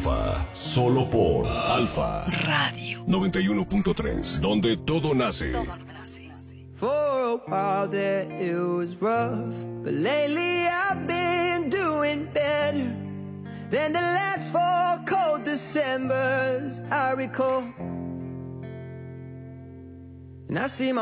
Alfa, solo por Alfa Radio 91.3, donde todo nace. For a while there it was rough, but lately I've been doing better than the last 4 cold Decembers I recall. And I see my